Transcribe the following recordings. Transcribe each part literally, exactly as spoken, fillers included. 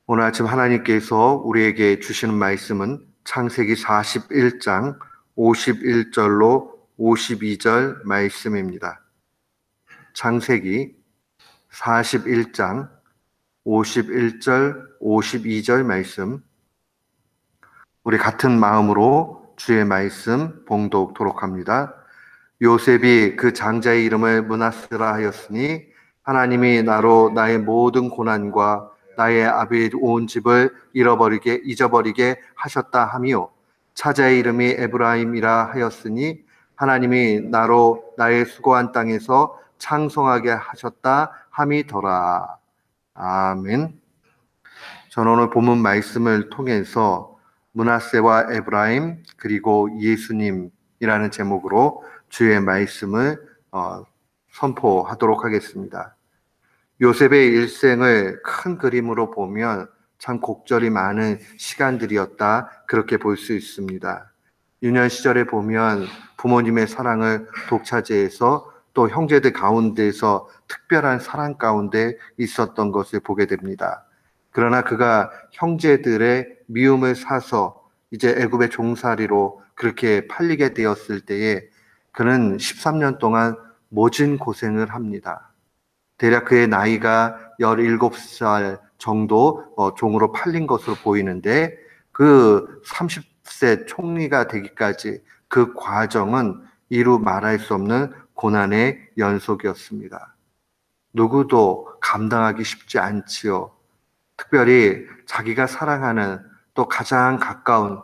오늘 아침 하나님께서 우리에게 주시는 말씀은 창세기 사십일 장 오십일 절로 오십이 절 말씀입니다. 창세기 사십일 장 오십일 절, 오십이 절 말씀. 우리 같은 마음으로 주의 말씀 봉독토록 합니다. 요셉이 그 장자의 이름을 므낫세라 하였으니 하나님이 나로 나의 모든 고난과 나의 아비의 온 집을 잃어버리게 잊어버리게 하셨다 하며, 차자의 이름이 에브라임이라 하였으니 하나님이 나로 나의 수고한 땅에서 창성하게 하셨다 함이더라. 아멘. 저는 오늘 본문 말씀을 통해서 므낫세와 에브라임 그리고 예수님이라는 제목으로 주의 말씀을 어, 선포하도록 하겠습니다. 요셉의 일생을 큰 그림으로 보면 참 곡절이 많은 시간들이었다, 그렇게 볼 수 있습니다. 유년 시절에 보면 부모님의 사랑을 독차지해서 또 형제들 가운데서 특별한 사랑 가운데 있었던 것을 보게 됩니다. 그러나 그가 형제들의 미움을 사서 이제 애굽의 종살이로 그렇게 팔리게 되었을 때에 그는 십삼 년 동안 모진 고생을 합니다. 대략 그의 나이가 열일곱 살 정도 종으로 팔린 것으로 보이는데, 그 삼십 세 총리가 되기까지 그 과정은 이루 말할 수 없는 고난의 연속이었습니다. 누구도 감당하기 쉽지 않지요. 특별히 자기가 사랑하는 또 가장 가까운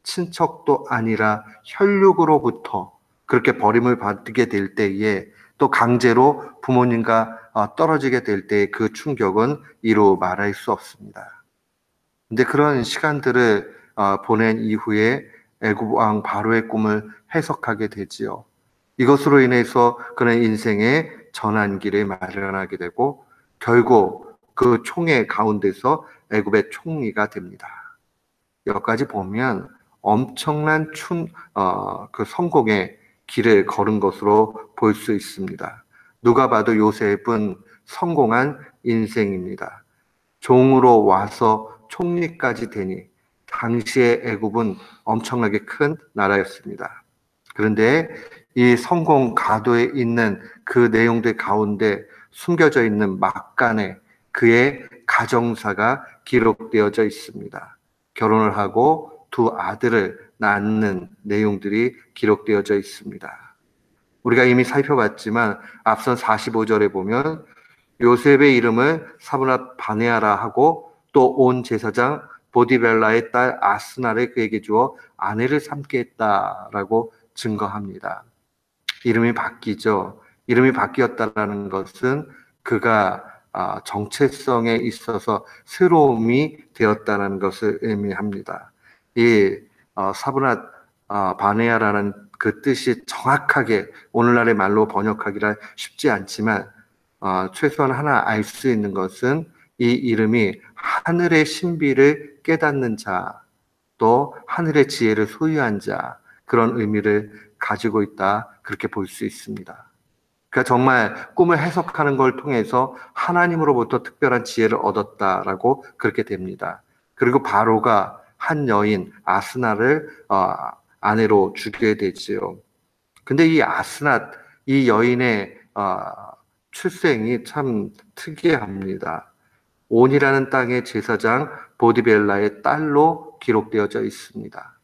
친척도 아니라 혈육으로부터 그렇게 버림을 받게 될 때에, 또 강제로 부모님과 떨어지게 될 때의 그 충격은 이루 말할 수 없습니다. 근데 그런 시간들을 보낸 이후에 애굽 왕 바로의 꿈을 해석하게 되지요. 이것으로 인해서 그는 인생의 전환기를 마련하게 되고 결국 그 총회 가운데서 애굽의 총리가 됩니다. 여기까지 보면 엄청난 춘, 어, 그 성공의 길을 걸은 것으로 볼 수 있습니다. 누가 봐도 요셉은 성공한 인생입니다. 종으로 와서 총리까지 되니 당시의 애굽은 엄청나게 큰 나라였습니다. 그런데 이 성공 가도에 있는 그 내용들 가운데 숨겨져 있는 막간에 그의 가정사가 기록되어져 있습니다. 결혼을 하고 두 아들을 낳는 내용들이 기록되어져 있습니다. 우리가 이미 살펴봤지만 앞선 사십오 절에 보면 요셉의 이름을 사브낫 바네아라 하고 또 온 제사장 보디벨라의 딸 아스나를 그에게 주어 아내를 삼게 했다라고 증거합니다. 이름이 바뀌죠. 이름이 바뀌었다는 것은 그가 정체성에 있어서 새로움이 되었다는 것을 의미합니다. 이 사브낫 바네아라는 그 뜻이 정확하게 오늘날의 말로 번역하기가 쉽지 않지만 어, 최소한 하나 알 수 있는 것은 이 이름이 하늘의 신비를 깨닫는 자, 또 하늘의 지혜를 소유한 자, 그런 의미를 가지고 있다, 그렇게 볼 수 있습니다. 그러니까 정말 꿈을 해석하는 걸 통해서 하나님으로부터 특별한 지혜를 얻었다라고 그렇게 됩니다. 그리고 바로가 한 여인 아스나를 어, 아내로 주게 되지요. 근데 이 아스낫, 이 여인의 어, 출생이 참 특이합니다. 온이라는 땅의 제사장 보디벨라의 딸로 기록되어져 있습니다.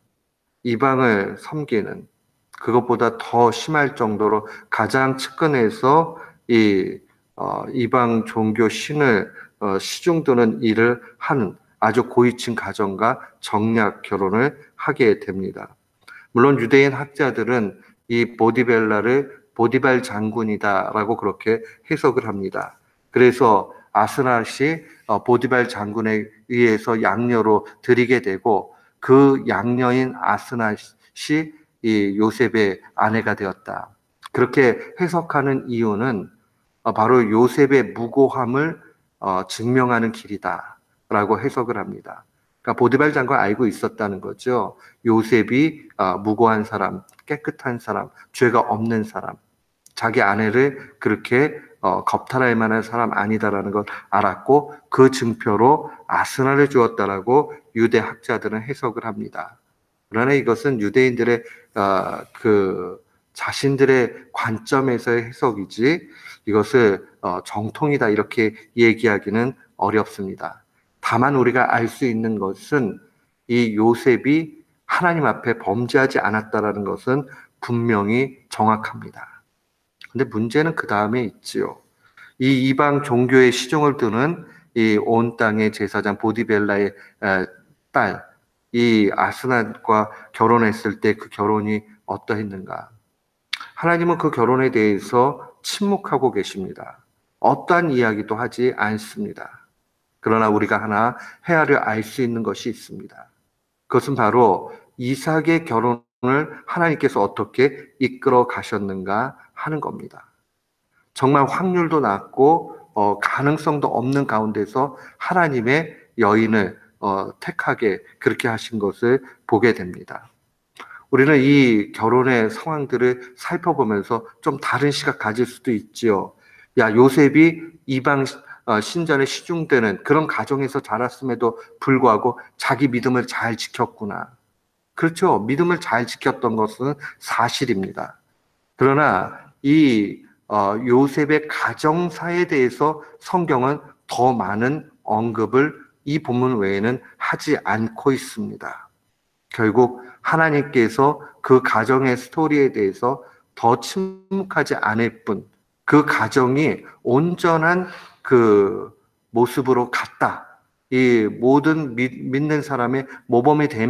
이방을 섬기는, 그것보다 더 심할 정도로 가장 측근에서 이 어, 이방 종교 신을 어, 시중드는 일을 하는 아주 고위층 가정과 정략 결혼을 하게 됩니다. 물론 유대인 학자들은 이 보디벨라를 보디발 장군이다라고 그렇게 해석을 합니다. 그래서 아스낫이 보디발 장군에 의해서 양녀로 드리게 되고 그 양녀인 아스낫이 이 요셉의 아내가 되었다. 그렇게 해석하는 이유는 바로 요셉의 무고함을 증명하는 길이다라고 해석을 합니다. 그러니까 보디발 장군 알고 있었다는 거죠. 요셉이 무고한 사람, 깨끗한 사람, 죄가 없는 사람, 자기 아내를 그렇게 어, 겁탈할 만한 사람 아니다라는 걸 알았고 그 증표로 아스날을 주었다라고 유대 학자들은 해석을 합니다. 그러나 이것은 유대인들의 어, 그 자신들의 관점에서의 해석이지 이것을 어, 정통이다 이렇게 얘기하기는 어렵습니다. 다만 우리가 알 수 있는 것은 이 요셉이 하나님 앞에 범죄하지 않았다라는 것은 분명히 정확합니다. 근데 문제는 그 다음에 있지요. 이 이방 종교의 시종을 두는 이 온 땅의 제사장 보디벨라의 딸, 이 아스낫과 결혼했을 때 그 결혼이 어떠했는가? 하나님은 그 결혼에 대해서 침묵하고 계십니다. 어떠한 이야기도 하지 않습니다. 그러나 우리가 하나 헤아려 알 수 있는 것이 있습니다. 그것은 바로 이삭의 결혼을 하나님께서 어떻게 이끌어 가셨는가 하는 겁니다. 정말 확률도 낮고 어, 가능성도 없는 가운데서 하나님의 여인을 어, 택하게 그렇게 하신 것을 보게 됩니다. 우리는 이 결혼의 상황들을 살펴보면서 좀 다른 시각 가질 수도 있지요. 야, 요셉이 이방 어, 신전에 시중되는 그런 가정에서 자랐음에도 불구하고 자기 믿음을 잘 지켰구나. 그렇죠. 믿음을 잘 지켰던 것은 사실입니다. 그러나 이 어, 요셉의 가정사에 대해서 성경은 더 많은 언급을 이 본문 외에는 하지 않고 있습니다. 결국 하나님께서 그 가정의 스토리에 대해서 더 침묵하지 않을 뿐, 그 가정이 온전한 그 모습으로 갔다. 이 모든 믿, 믿는 사람의 모범이 될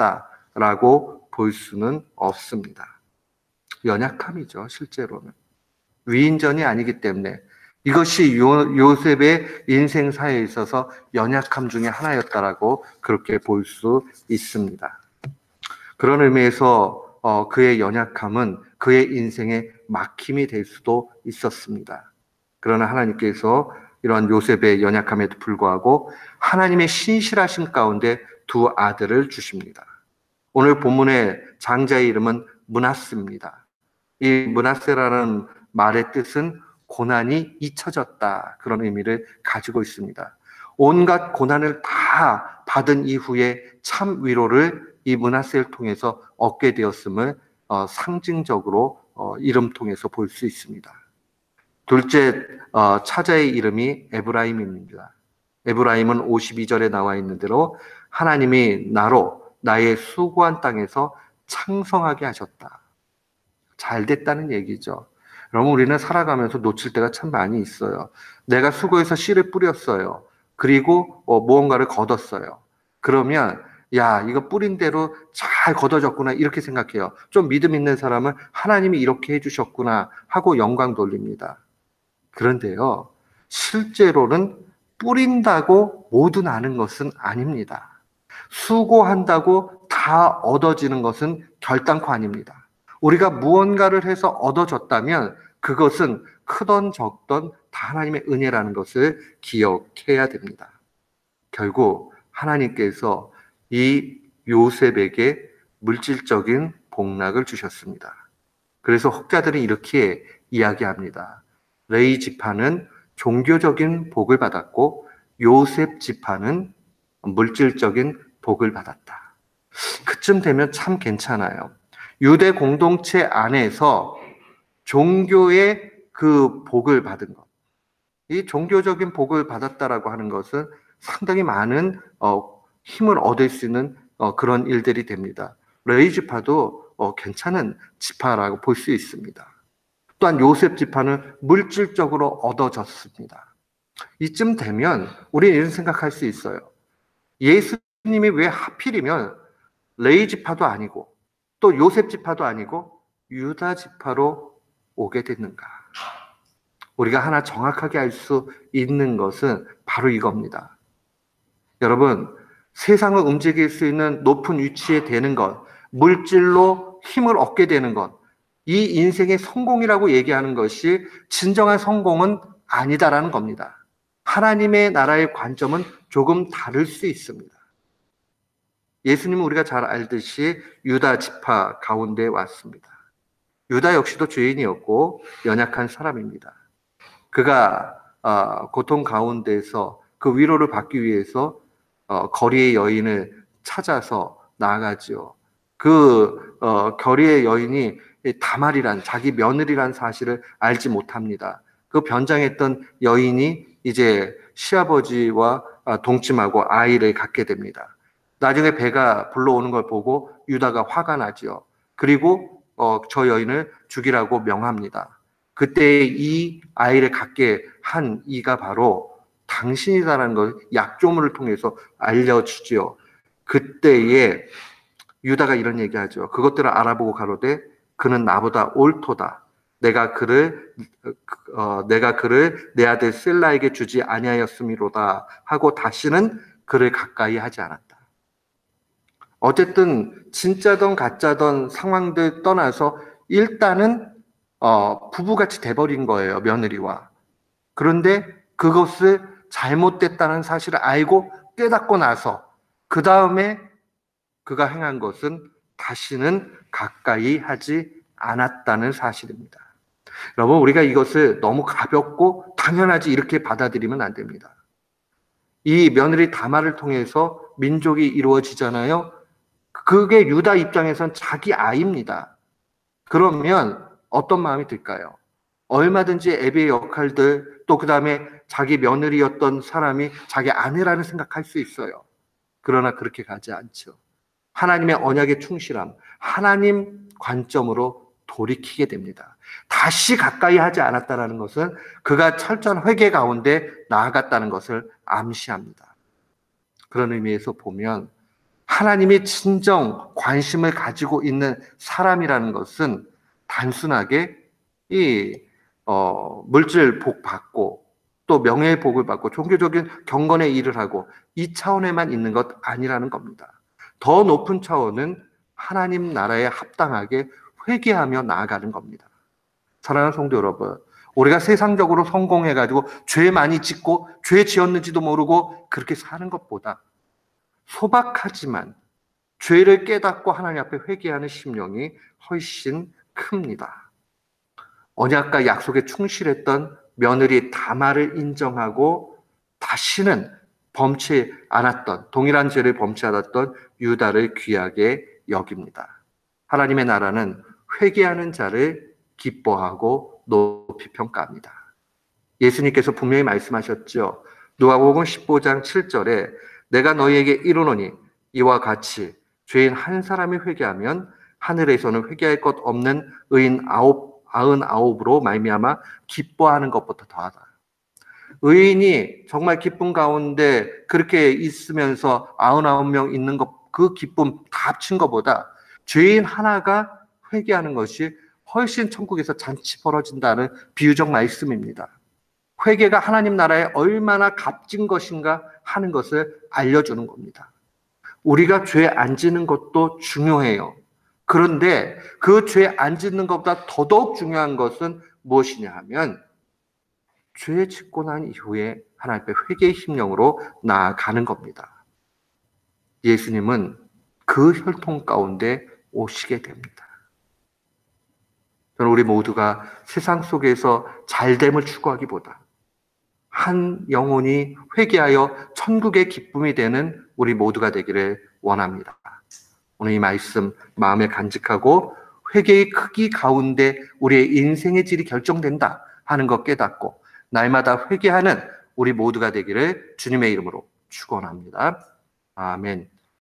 만하다라고 볼 수는 없습니다. 연약함이죠, 실제로는. 위인전이 아니기 때문에 이것이 요, 요셉의 인생사에 있어서 연약함 중에 하나였다라고 그렇게 볼 수 있습니다. 그런 의미에서 어, 그의 연약함은 그의 인생의 막힘이 될 수도 있었습니다. 그러나 하나님께서 이러한 요셉의 연약함에도 불구하고 하나님의 신실하심 가운데 두 아들을 주십니다. 오늘 본문의 장자의 이름은 므낫세입니다. 이 므낫세라는 말의 뜻은 고난이 잊혀졌다 그런 의미를 가지고 있습니다. 온갖 고난을 다 받은 이후에 참 위로를 이 므낫세를 통해서 얻게 되었음을 어, 상징적으로 어, 이름 통해서 볼 수 있습니다. 둘째 어, 차자의 이름이 에브라임입니다. 에브라임은 오십이 절에 나와 있는 대로 하나님이 나로 나의 수고한 땅에서 창성하게 하셨다. 잘 됐다는 얘기죠. 여러분 우리는 살아가면서 놓칠 때가 참 많이 있어요. 내가 수고해서 씨를 뿌렸어요. 그리고 어, 무언가를 거뒀어요. 그러면 야 이거 뿌린 대로 잘 거둬졌구나 이렇게 생각해요. 좀 믿음 있는 사람은 하나님이 이렇게 해주셨구나 하고 영광 돌립니다. 그런데요 실제로는 뿌린다고 모두 나는 것은 아닙니다. 수고한다고 다 얻어지는 것은 결단코 아닙니다. 우리가 무언가를 해서 얻어졌다면 그것은 크던 적던 다 하나님의 은혜라는 것을 기억해야 됩니다. 결국 하나님께서 이 요셉에게 물질적인 복락을 주셨습니다. 그래서 혹자들은 이렇게 이야기합니다. 레위 지파는 종교적인 복을 받았고 요셉 지파는 물질적인 복을 받았다. 그쯤 되면 참 괜찮아요. 유대 공동체 안에서 종교의 그 복을 받은 것, 이 종교적인 복을 받았다라고 하는 것은 상당히 많은 어, 힘을 얻을 수 있는 어, 그런 일들이 됩니다. 레위 지파도 어, 괜찮은 지파라고 볼 수 있습니다. 또한 요셉 지파는 물질적으로 얻어졌습니다. 이쯤 되면 우리는 이런 생각할 수 있어요. 예수님이 왜 하필이면 레위 지파도 아니고 또 요셉 지파도 아니고 유다 지파로 오게 됐는가? 우리가 하나 정확하게 알 수 있는 것은 바로 이겁니다. 여러분, 세상을 움직일 수 있는 높은 위치에 되는 것, 물질로 힘을 얻게 되는 것, 이 인생의 성공이라고 얘기하는 것이 진정한 성공은 아니다라는 겁니다. 하나님의 나라의 관점은 조금 다를 수 있습니다. 예수님은 우리가 잘 알듯이 유다 지파 가운데 왔습니다. 유다 역시도 죄인이었고 연약한 사람입니다. 그가 어, 고통 가운데서 그 위로를 받기 위해서 어, 거리의 여인을 찾아서 나아가지요. 그 어, 거리의 여인이 다말이란 자기 며느리란 사실을 알지 못합니다. 그 변장했던 여인이 이제 시아버지와 동침하고 아이를 갖게 됩니다. 나중에 배가 불러오는 걸 보고 유다가 화가 나지요. 그리고 어, 저 여인을 죽이라고 명합니다. 그때 이 아이를 갖게 한 이가 바로 당신이다라는 걸 약조문을 통해서 알려주지요. 그때에 유다가 이런 얘기하죠. 그것들을 알아보고 가로되 그는 나보다 옳도다. 내가 그를 어, 내가 그를 내 아들 셀라에게 주지 아니하였음이로다 하고 다시는 그를 가까이 하지 않았다. 어쨌든 진짜던 가짜던 상황들 떠나서 일단은 어, 부부같이 돼버린 거예요, 며느리와. 그런데 그것을 잘못됐다는 사실을 알고 깨닫고 나서 그 다음에 그가 행한 것은 다시는 가까이 하지 않았다는 사실입니다. 여러분, 우리가 이것을 너무 가볍고 당연하지 이렇게 받아들이면 안 됩니다. 이 며느리 다말을 통해서 민족이 이루어지잖아요. 그게 유다 입장에선 자기 아이입니다. 그러면 어떤 마음이 들까요? 얼마든지 애비의 역할들, 또 그 다음에 자기 며느리였던 사람이 자기 아내라는 생각할 수 있어요. 그러나 그렇게 가지 않죠. 하나님의 언약에 충실함, 하나님 관점으로 돌이키게 됩니다. 다시 가까이 하지 않았다는 것은 그가 철저한 회개 가운데 나아갔다는 것을 암시합니다. 그런 의미에서 보면 하나님이 진정 관심을 가지고 있는 사람이라는 것은 단순하게 이 어, 물질 복 받고 또 명예의 복을 받고 종교적인 경건의 일을 하고 이 차원에만 있는 것 아니라는 겁니다. 더 높은 차원은 하나님 나라에 합당하게 회개하며 나아가는 겁니다. 사랑하는 성도 여러분, 우리가 세상적으로 성공해가지고 죄 많이 짓고 죄 지었는지도 모르고 그렇게 사는 것보다 소박하지만 죄를 깨닫고 하나님 앞에 회개하는 심령이 훨씬 큽니다. 언약과 약속에 충실했던 며느리 다말을 인정하고 다시는 범치 않았던, 동일한 죄를 범치 않았던 유다를 귀하게 여깁니다. 하나님의 나라는 회개하는 자를 기뻐하고 높이 평가합니다. 예수님께서 분명히 말씀하셨죠. 누가복음 십오 장 칠 절에 내가 너희에게 이르노니 이와 같이 죄인 한 사람이 회개하면 하늘에서는 회개할 것 없는 의인 아홉, 아흔 아홉으로 말미암아 기뻐하는 것보다 더하다. 의인이 정말 기쁨 가운데 그렇게 있으면서 아흔 아홉 명 있는 것, 그 기쁨 다 합친 것보다 죄인 하나가 회개하는 것이 훨씬 천국에서 잔치 벌어진다는 비유적 말씀입니다. 회개가 하나님 나라에 얼마나 값진 것인가 하는 것을 알려주는 겁니다. 우리가 죄 안 짓는 것도 중요해요. 그런데 그 죄 안 짓는 것보다 더더욱 중요한 것은 무엇이냐 하면 죄 짓고 난 이후에 하나님 앞에 회개의 심령으로 나아가는 겁니다. 예수님은 그 혈통 가운데 오시게 됩니다. 저는 우리 모두가 세상 속에서 잘됨을 추구하기보다 한 영혼이 회개하여 천국의 기쁨이 되는 우리 모두가 되기를 원합니다. 오늘 이 말씀 마음에 간직하고 회개의 크기 가운데 우리의 인생의 질이 결정된다 하는 것 깨닫고 날마다 회개하는 우리 모두가 되기를 주님의 이름으로 축원합니다. 아멘.